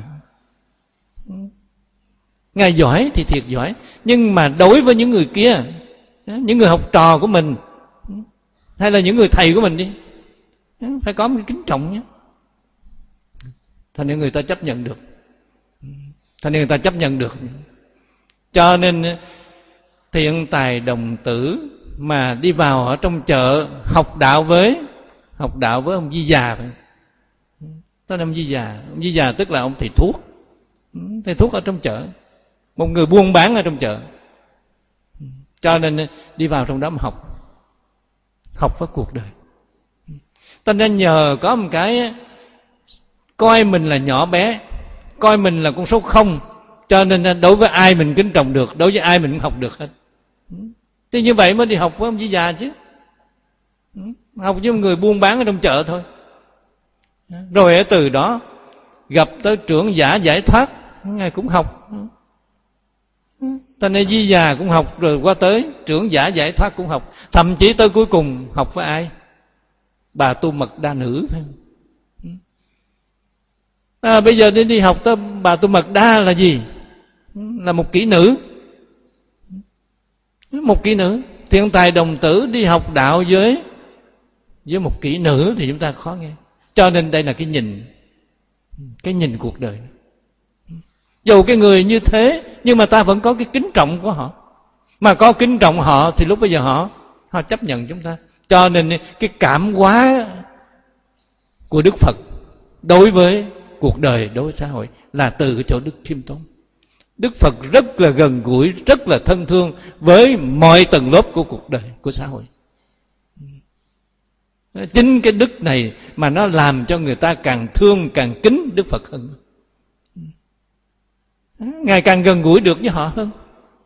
Ngài giỏi thì thiệt giỏi, nhưng mà đối với những người kia, những người học trò của mình, hay là những người thầy của mình đi, phải có một cái kính trọng nhé. Thành nên người ta chấp nhận được. Thành nên người ta chấp nhận được. Cho nên thiện tài đồng tử mà đi vào ở trong chợ học đạo với học đạo với ông Di Già. Đó là ông Di Già. Ông Di Già tức là ông thầy thuốc. Thầy thuốc ở trong chợ, một người buôn bán ở trong chợ. Cho nên đi vào trong đó mà học, học với cuộc đời. Ta nên nhờ có một cái coi mình là nhỏ bé, coi mình là con số không, cho nên đối với ai mình kính trọng được, đối với ai mình cũng học được hết. Thì như vậy mới đi học với ông Di Già chứ. Học với một người buôn bán ở trong chợ thôi. Rồi ở từ đó gặp tới trưởng giả giải thoát, Ngài cũng học. Thành nên Di Già cũng học, rồi qua tới trưởng giả giải thoát cũng học. Thậm chí tới cuối cùng học với ai? Bà Tu Mật Đa Nữ. À, bây giờ đi, đi học tới bà Tu Mật Đa là gì? Là một kỹ nữ. Một kỹ nữ. Thiện tài đồng tử đi học đạo với với một kỹ nữ thì chúng ta khó nghe. Cho nên đây là cái nhìn, cái nhìn cuộc đời. Dù cái người như thế, nhưng mà ta vẫn có cái kính trọng của họ. Mà có kính trọng họ thì lúc bây giờ họ họ chấp nhận chúng ta. Cho nên cái cảm hóa của Đức Phật đối với cuộc đời, đối với xã hội là từ cái chỗ đức khiêm tốn. Đức Phật rất là gần gũi, rất là thân thương với mọi tầng lớp của cuộc đời, của xã hội. Chính cái đức này mà nó làm cho người ta càng thương, càng kính Đức Phật hơn. Ngài càng gần gũi được với họ hơn.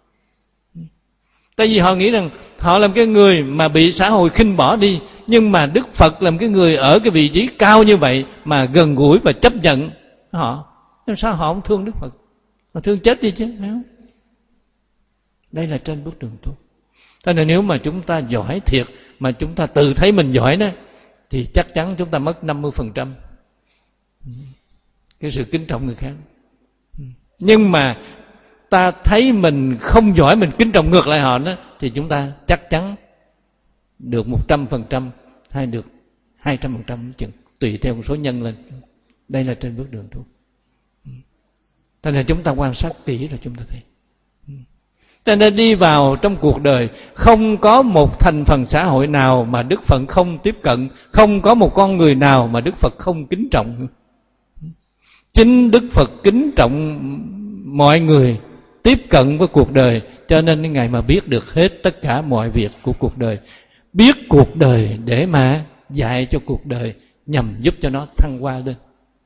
Tại vì họ nghĩ rằng họ làm cái người mà bị xã hội khinh bỏ đi, nhưng mà Đức Phật làm cái người ở cái vị trí cao như vậy mà gần gũi và chấp nhận họ. Làm sao họ không thương Đức Phật? Họ thương chết đi chứ, phải không? Đây là trên bước đường tu. Thế nên nếu mà chúng ta giỏi thiệt, mà chúng ta tự thấy mình giỏi đó, thì chắc chắn chúng ta mất năm mươi phần trăm cái sự kính trọng người khác. Nhưng mà ta thấy mình không giỏi, mình kính trọng ngược lại họ đó, thì chúng ta chắc chắn được một trăm phần trăm hay được hai trăm phần trăm chừng, tùy theo một số nhân lên. Đây là trên bước đường tu. Thế nên chúng ta quan sát kỹ rồi chúng ta thấy. Cho nên đi vào trong cuộc đời, không có một thành phần xã hội nào mà Đức Phật không tiếp cận, không có một con người nào mà Đức Phật không kính trọng. Chính Đức Phật kính trọng mọi người, tiếp cận với cuộc đời, cho nên Ngài mà biết được hết tất cả mọi việc của cuộc đời. Biết cuộc đời để mà dạy cho cuộc đời, nhằm giúp cho nó thăng hoa lên.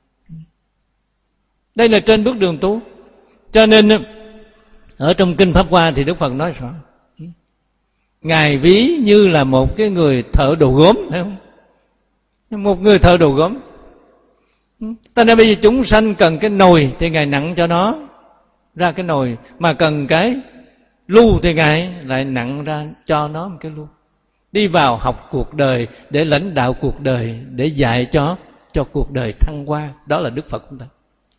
Đây là trên bước đường tu. Cho nên ở trong Kinh Pháp Hoa thì Đức Phật nói rõ, Ngài ví như là một cái người thợ đồ gốm, thấy không? Một người thợ đồ gốm. Ta nói bây giờ chúng sanh cần cái nồi thì Ngài nặng cho nó ra cái nồi, mà cần cái lu thì Ngài lại nặng ra cho nó một cái lu. đi vào học cuộc đời để lãnh đạo cuộc đời, để dạy cho cho cuộc đời thăng hoa. Đó là Đức Phật của ta.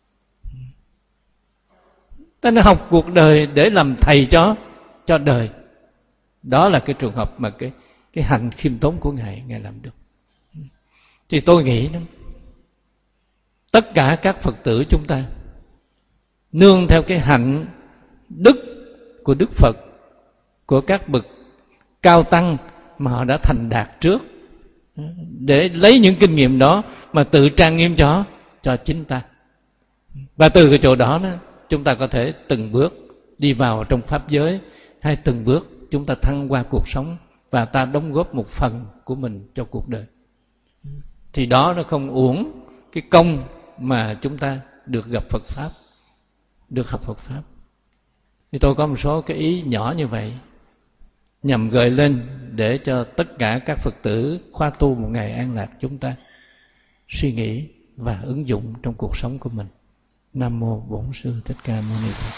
Ta nên học cuộc đời để làm thầy cho cho đời. Đó là cái trường hợp mà cái cái hành khiêm tốn của ngài ngài làm được. Thì tôi nghĩ đó, tất cả các Phật tử chúng ta nương theo cái hạnh đức của Đức Phật, của các bậc cao tăng mà họ đã thành đạt trước, để lấy những kinh nghiệm đó mà tự trang nghiêm cho cho chính ta. Và từ cái chỗ đó, đó chúng ta có thể từng bước đi vào trong pháp giới, hay từng bước chúng ta thăng qua cuộc sống, và ta đóng góp một phần của mình cho cuộc đời. Thì đó nó không uổng cái công mà chúng ta được gặp Phật Pháp, được học Phật Pháp. Thì tôi có một số cái ý nhỏ như vậy, nhằm gợi lên để cho tất cả các Phật tử khóa tu một ngày an lạc chúng ta suy nghĩ và ứng dụng trong cuộc sống của mình. Nam mô Bổn Sư Thích Ca Mâu Ni Phật.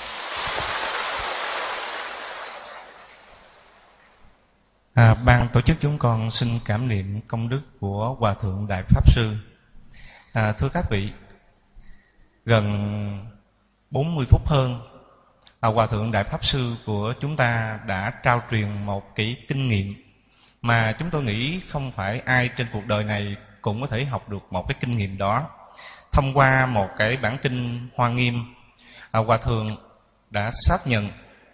À, ban tổ chức chúng con xin cảm niệm công đức của Hòa Thượng Đại Pháp Sư. À, thưa các vị, gần bốn mươi phút hơn, à, Hòa Thượng Đại Pháp Sư của chúng ta đã trao truyền một cái kinh nghiệm mà chúng tôi nghĩ không phải ai trên cuộc đời này cũng có thể học được một cái kinh nghiệm đó. Thông qua một cái bản kinh Hoa Nghiêm, à, Hòa Thượng đã xác nhận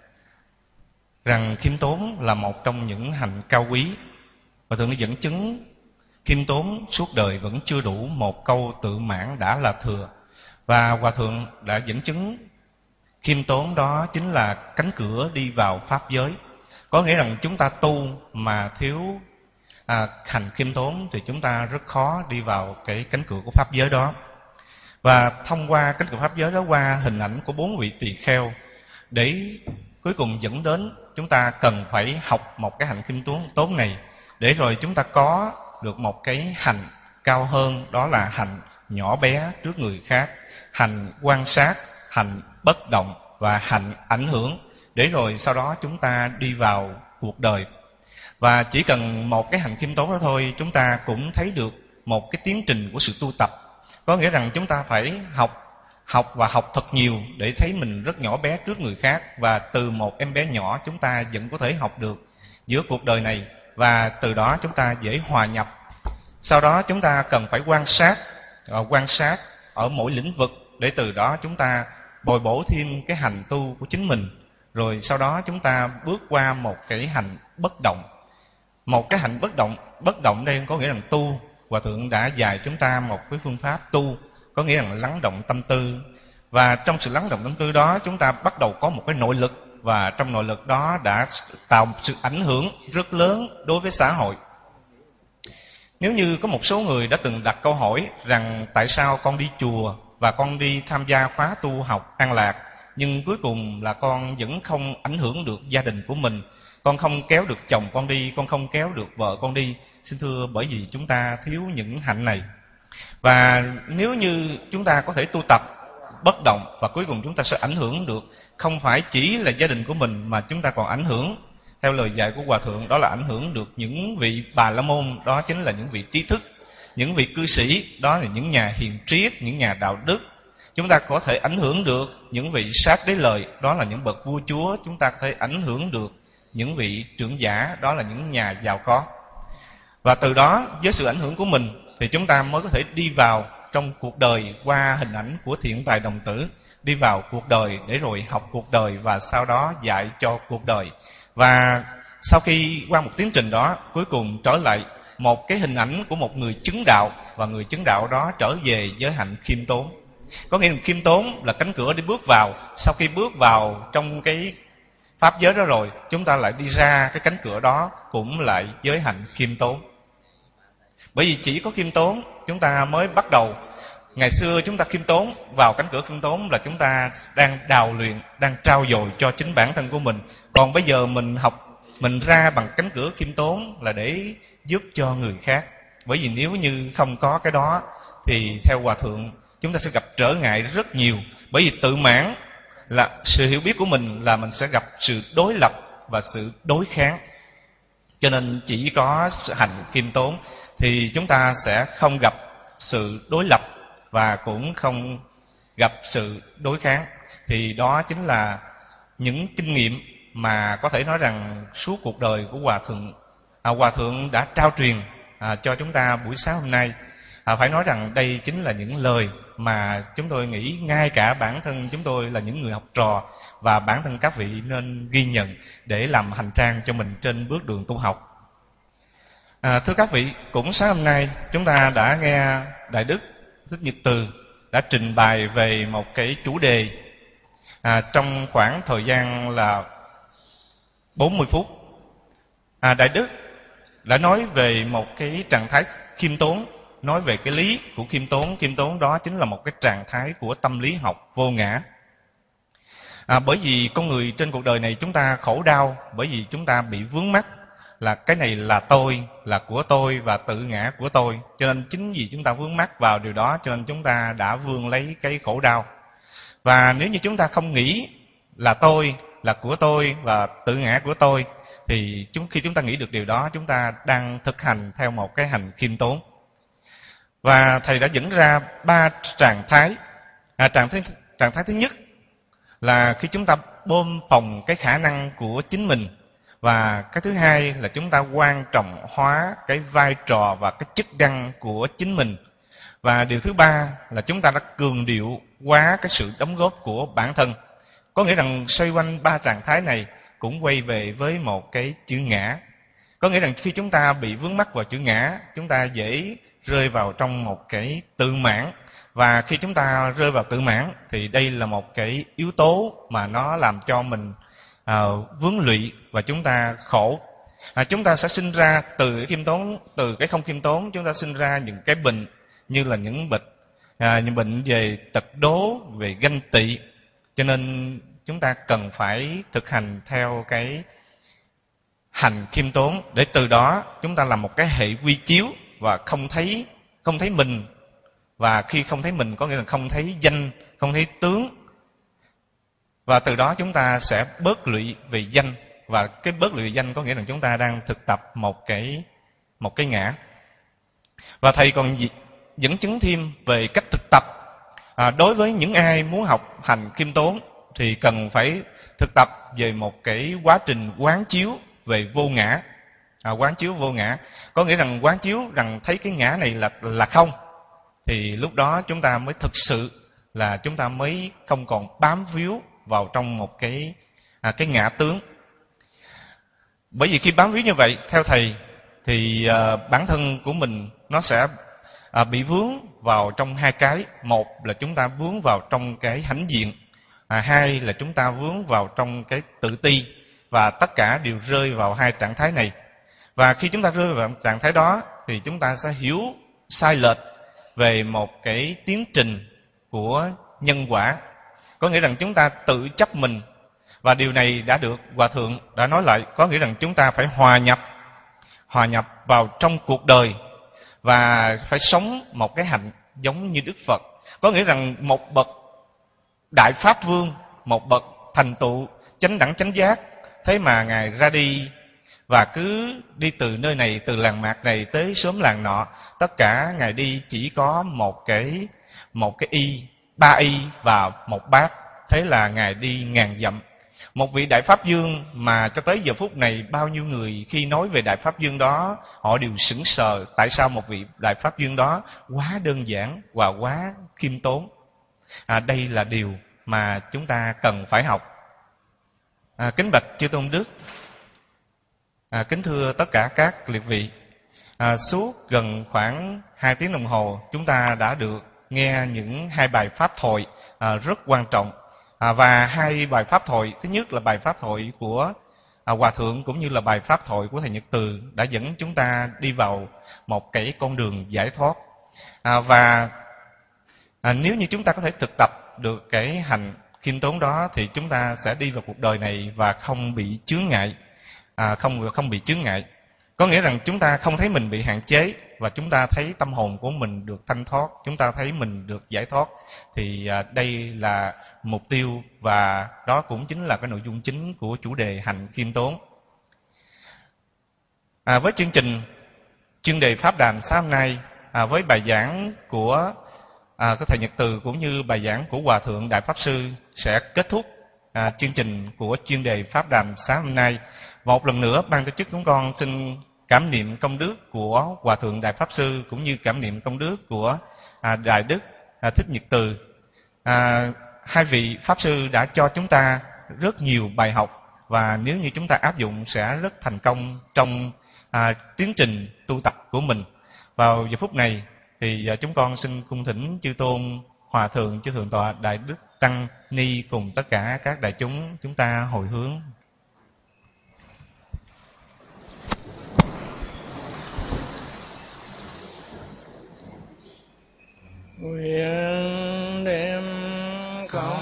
rằng khiêm tốn là một trong những hạnh cao quý. Hòa Thượng đã dẫn chứng khiêm tốn suốt đời vẫn chưa đủ, một câu tự mãn đã là thừa. Và Hòa Thượng đã dẫn chứng khiêm tốn đó chính là cánh cửa đi vào pháp giới. Có nghĩa rằng chúng ta tu mà thiếu à, hành khiêm tốn thì chúng ta rất khó đi vào cái cánh cửa của pháp giới đó. Và thông qua cánh cửa pháp giới đó, qua hình ảnh của bốn vị tỳ kheo, để cuối cùng dẫn đến chúng ta cần phải học một cái hành khiêm tốn tốn này, để rồi chúng ta có được một cái hành cao hơn, đó là hành nhỏ bé trước người khác, hành quan sát, hành bất động và hành ảnh hưởng, để rồi sau đó chúng ta đi vào cuộc đời. Và chỉ cần một cái hành khiêm tốn đó thôi, chúng ta cũng thấy được một cái tiến trình của sự tu tập. Có nghĩa rằng chúng ta phải học Học và học thật nhiều để thấy mình rất nhỏ bé trước người khác. Và từ một em bé nhỏ chúng ta vẫn có thể học được giữa cuộc đời này, và từ đó chúng ta dễ hòa nhập. Sau đó chúng ta cần phải quan sát, quan sát ở mỗi lĩnh vực, để từ đó chúng ta bồi bổ thêm cái hành tu của chính mình. Rồi sau đó chúng ta bước qua một cái hành bất động. Một cái hành bất động, bất động đây có nghĩa rằng tu. Hòa Thượng đã dạy chúng ta một cái phương pháp tu, có nghĩa là lắng động tâm tư. Và trong sự lắng động tâm tư đó, chúng ta bắt đầu có một cái nội lực, và trong nội lực đó đã tạo một sự ảnh hưởng rất lớn đối với xã hội. Nếu như có một số người đã từng đặt câu hỏi rằng tại sao con đi chùa và con đi tham gia khóa tu học an lạc, nhưng cuối cùng là con vẫn không ảnh hưởng được gia đình của mình, con không kéo được chồng con đi, con không kéo được vợ con đi. Xin thưa, bởi vì chúng ta thiếu những hạnh này. Và nếu như chúng ta có thể tu tập bất động, và cuối cùng chúng ta sẽ ảnh hưởng được không phải chỉ là gia đình của mình, mà chúng ta còn ảnh hưởng, theo lời dạy của Hòa Thượng, đó là ảnh hưởng được những vị Bà La Môn, đó chính là những vị trí thức, những vị cư sĩ, đó là những nhà hiền triết, những nhà đạo đức. Chúng ta có thể ảnh hưởng được những vị sát đế lợi, đó là những bậc vua chúa. Chúng ta có thể ảnh hưởng được những vị trưởng giả, đó là những nhà giàu có. Và từ đó, với sự ảnh hưởng của mình, thì chúng ta mới có thể đi vào trong cuộc đời qua hình ảnh của thiện tài đồng tử, đi vào cuộc đời để rồi học cuộc đời, và sau đó dạy cho cuộc đời. Và sau khi qua một tiến trình đó, cuối cùng trở lại một cái hình ảnh của một người chứng đạo, và người chứng đạo đó trở về với hạnh khiêm tốn. Có nghĩa là khiêm tốn là cánh cửa để bước vào. Sau khi bước vào trong cái pháp giới đó rồi, chúng ta lại đi ra cái cánh cửa đó cũng lại với hạnh khiêm tốn. Bởi vì chỉ có khiêm tốn chúng ta mới bắt đầu. Ngày xưa chúng ta khiêm tốn, vào cánh cửa khiêm tốn là chúng ta đang đào luyện, đang trau dồi cho chính bản thân của mình. Còn bây giờ mình học, mình ra bằng cánh cửa khiêm tốn là để giúp cho người khác. Bởi vì nếu như không có cái đó thì theo Hòa Thượng chúng ta sẽ gặp trở ngại rất nhiều. Bởi vì tự mãn là sự hiểu biết của mình, là mình sẽ gặp sự đối lập và sự đối kháng. Cho nên chỉ có hành khiêm tốn thì chúng ta sẽ không gặp sự đối lập và cũng không gặp sự đối kháng. Thì đó chính là những kinh nghiệm mà có thể nói rằng suốt cuộc đời của Hòa Thượng à, Hòa Thượng đã trao truyền à, cho chúng ta buổi sáng hôm nay. à, Phải nói rằng đây chính là những lời mà chúng tôi nghĩ ngay cả bản thân chúng tôi là những người học trò và bản thân các vị nên ghi nhận để làm hành trang cho mình trên bước đường tu học. à, Thưa các vị, cũng sáng hôm nay chúng ta đã nghe Đại Đức Thích Nhật Từ đã trình bày về một cái chủ đề à, trong khoảng thời gian là bốn mươi phút. à, Đại Đức đã nói về một cái trạng thái khiêm tốn, nói về cái lý của khiêm tốn. Khiêm tốn đó chính là một cái trạng thái của tâm lý học vô ngã. à, Bởi vì con người trên cuộc đời này chúng ta khổ đau, bởi vì chúng ta bị vướng mắc là cái này là tôi, là của tôi và tự ngã của tôi. Cho nên chính vì chúng ta vướng mắc vào điều đó cho nên chúng ta đã vương lấy cái khổ đau. Và nếu như chúng ta không nghĩ là tôi, là của tôi và tự ngã của tôi, thì chúng khi chúng ta nghĩ được điều đó, chúng ta đang thực hành theo một cái hành khiêm tốn. Và thầy đã dẫn ra ba trạng thái. à, trạng thái trạng thái thứ nhất là khi chúng ta bơm phồng cái khả năng của chính mình, và cái thứ hai là chúng ta quan trọng hóa cái vai trò và cái chức năng của chính mình, và điều thứ ba là chúng ta đã cường điệu quá cái sự đóng góp của bản thân. Có nghĩa rằng xoay quanh ba trạng thái này cũng quay về với một cái chữ ngã. Có nghĩa rằng khi chúng ta bị vướng mắc vào chữ ngã, chúng ta dễ rơi vào trong một cái tự mãn. Và khi chúng ta rơi vào tự mãn thì đây là một cái yếu tố mà nó làm cho mình à, vướng lụy và chúng ta khổ. à, Chúng ta sẽ sinh ra từ cái khiêm tốn, từ cái không khiêm tốn, chúng ta sinh ra những cái bệnh như là những bệnh à, những bệnh về tật đố, về ganh tị. Cho nên chúng ta cần phải thực hành theo cái hành khiêm tốn, để từ đó chúng ta làm một cái hệ quy chiếu và không thấy không thấy mình. Và khi không thấy mình có nghĩa là không thấy danh, không thấy tướng. Và từ đó chúng ta sẽ bớt lụy về danh. Và cái bớt lụy về danh có nghĩa là chúng ta đang thực tập một cái một cái ngã. Và thầy còn dẫn chứng thêm về cách thực tập. À, đối với những ai muốn học hành khiêm tốn thì cần phải thực tập về một cái quá trình quán chiếu về vô ngã. À, quán chiếu vô ngã có nghĩa rằng quán chiếu rằng thấy cái ngã này là là không, thì lúc đó chúng ta mới thực sự là chúng ta mới không còn bám víu vào trong một cái à, cái ngã tướng. Bởi vì khi bám víu như vậy, theo thầy thì à, bản thân của mình nó sẽ à, bị vướng vào trong hai cái. Một là chúng ta vướng vào trong cái hãnh diện, à, hai là chúng ta vướng vào trong cái tự ti. Và tất cả đều rơi vào hai trạng thái này. Và khi chúng ta rơi vào trạng thái đó thì chúng ta sẽ hiểu sai lệch về một cái tiến trình của nhân quả. Có nghĩa rằng chúng ta tự chấp mình. Và điều này đã được Hòa Thượng đã nói lại. Có nghĩa rằng chúng ta phải hòa nhập Hòa nhập vào trong cuộc đời và phải sống một cái hạnh giống như Đức Phật. Có nghĩa rằng một bậc Đại Pháp Vương, một bậc thành tựu chánh đẳng chánh giác, thế mà Ngài ra đi và cứ đi từ nơi này, từ làng mạc này tới xóm làng nọ. Tất cả Ngài đi chỉ có một cái một cái y, ba y và một bát. Thế là Ngài đi ngàn dặm. Một vị Đại Pháp Dương mà cho tới giờ phút này bao nhiêu người khi nói về Đại Pháp Dương đó, họ đều sững sờ. Tại sao một vị Đại Pháp Dương đó quá đơn giản và quá khiêm tốn? À, đây là điều mà chúng ta cần phải học. À, kính bạch chư tôn đức, à, kính thưa tất cả các liệt vị, à, suốt gần khoảng hai tiếng đồng hồ chúng ta đã được nghe những hai bài pháp thoại à, rất quan trọng. À, và hai bài pháp thoại, thứ nhất là bài pháp thoại của à, Hòa Thượng cũng như là bài pháp thoại của thầy Nhật Từ đã dẫn chúng ta đi vào một cái con đường giải thoát. À, và à, nếu như chúng ta có thể thực tập được cái hành khiêm tốn đó thì chúng ta sẽ đi vào cuộc đời này và không bị chướng ngại, à, không không bị chướng ngại. Có nghĩa rằng chúng ta không thấy mình bị hạn chế và chúng ta thấy tâm hồn của mình được thanh thoát, chúng ta thấy mình được giải thoát. Thì à, đây là mục tiêu và đó cũng chính là cái nội dung chính của chủ đề hành khiêm tốn. À, với chương trình chuyên đề Pháp Đàm sáng hôm nay, à, với bài giảng của à, của thầy Nhật Từ cũng như bài giảng của Hòa Thượng Đại Pháp Sư sẽ kết thúc à, chương trình của chuyên đề Pháp Đàm sáng hôm nay. Một lần nữa, ban tổ chức chúng con xin cảm niệm công đức của Hòa Thượng Đại Pháp Sư cũng như cảm niệm công đức của à, Đại Đức à, Thích Nhật Từ. À, hai vị Pháp Sư đã cho chúng ta rất nhiều bài học, và nếu như chúng ta áp dụng sẽ rất thành công trong à, tiến trình tu tập của mình. Vào giờ phút này thì à, chúng con xin cung thỉnh chư tôn Hòa Thượng, chư Thượng tọa Đại Đức Tăng Ni cùng tất cả các đại chúng chúng ta hồi hướng. Nguyện đem công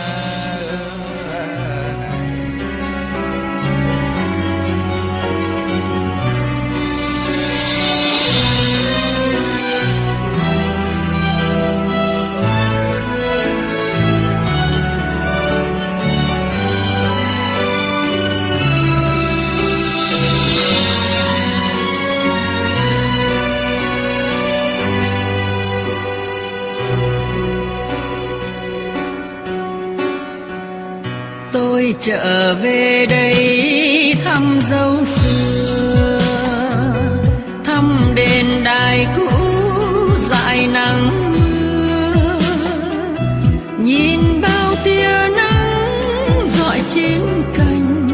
tôi trở về đây thăm dấu xưa, thăm đền đài cũ dại nắng mưa, nhìn bao tia nắng rọi trên cành,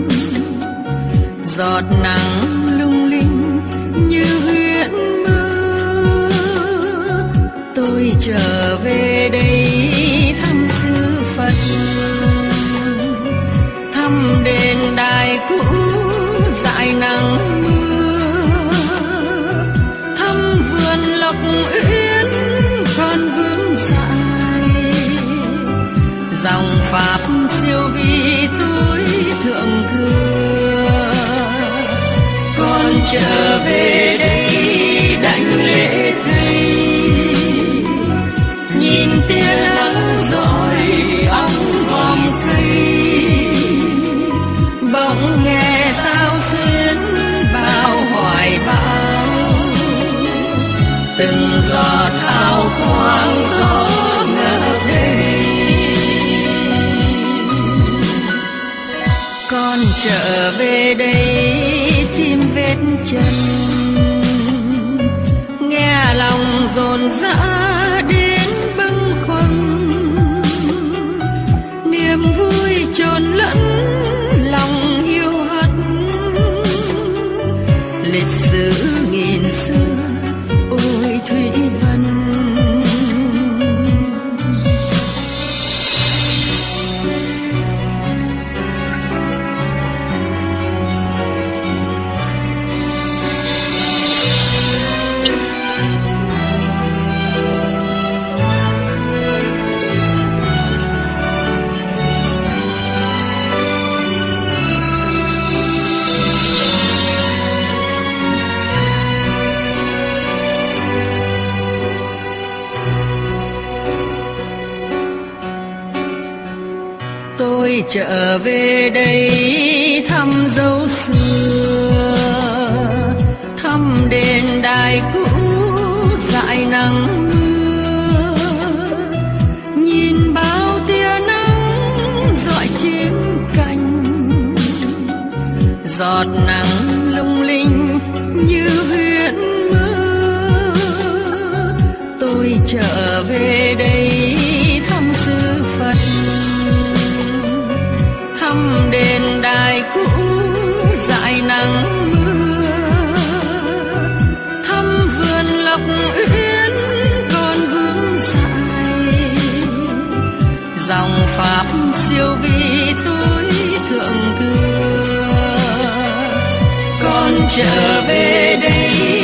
giọt nắng lung linh như huyễn mơ. Tôi trở về đây thăm sư Phật, thăm đền đài cũ dại nắng mưa, thăm vườn lộc uyên còn vương dại, dòng pháp siêu vi tôi thượng thừa. Con trở về đây đảnh lễ thầy, nhìn tia nắng rọi óng vòm cây, bỗng nghe sao xuyến vào hoài bão, từng giọt hào quang gió ngỡ đây. Con trở về đây tìm vết chân, nghe lòng dồn dã đến bâng khuâng, niềm vui chồn lẫn lòng hiu hắt, lịch sử nghìn xưa ôi thủy vân. Tôi trở về đây thăm dấu xưa, thăm đền đài cũ dại nắng mưa, nhìn bao tia nắng rọi trên cành, giọt nắng lung linh như huyễn mơ. Tôi trở về đây thăm sư Phật, thăm đền đài cũ dại nắng mưa, thăm vườn lộc uyên còn vương dại, dòng pháp siêu vi tôi thượng thừa. Con trở về đây